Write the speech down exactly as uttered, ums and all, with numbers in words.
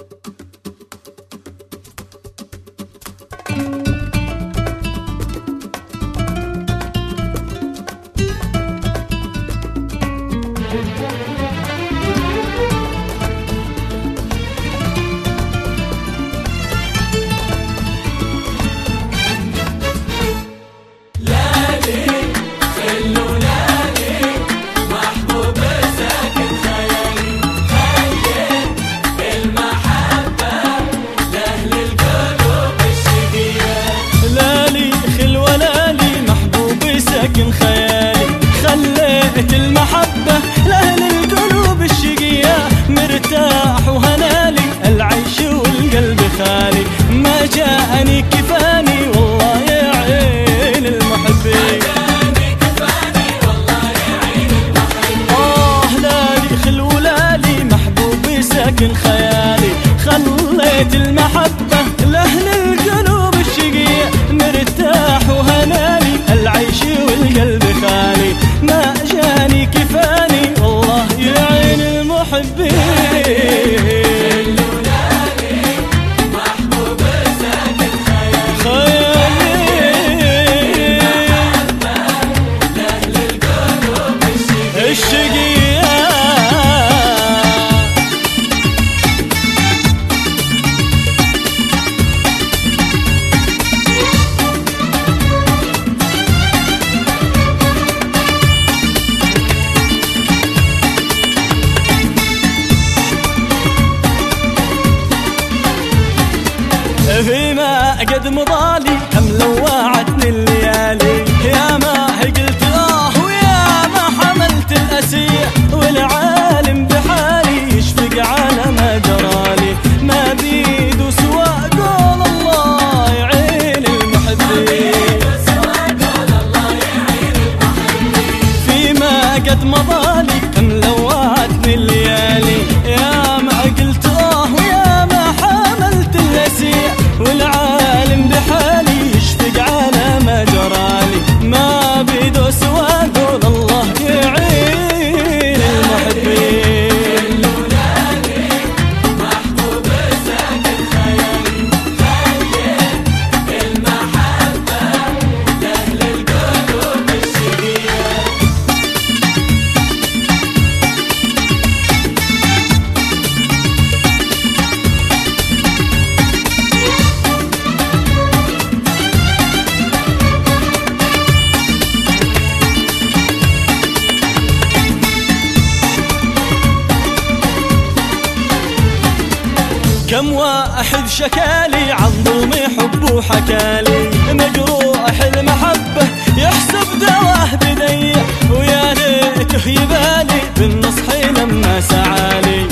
ساكن خيالي خليت المحبة لأهل القلوب الشقية مرتاح وهنالي العيش والقلب خالي ما جاءني كفاني والله يا عين المحبين آه لالي خلو لالي محبوبي ساكن خيالي خليت المحبة لأهل القلوب الشقية مرتاح وهنالي العيش والقلب خالي ما جاني كفاني والله يا عين المحبين محبوب ساكن خيالي خيالي لأهل القلوب الشقية فيما قد مضالي كم لوعتني الليالي يا ما قلت آه ويا ما حملت الأسية والعالم بحالي يشفق على ما جرالي ما بيد سوى قول الله يعين المحبين فيما قد مضالي كم لوعتني الليالي يا ما قلت آه ويا ما حملت الأسية والعالم بحالي يشفق على ما جرالي ما بيدو سوى قول الله يعين المحبين محبوب ساكن خيالي خيال المحبة لأهل القلوب الشقية كم واحد شكالي عن ظلمي حب وحكالي مجروح المحبة يحسب دواه بدي ويا ريته يبالي بالنصح لما سعالي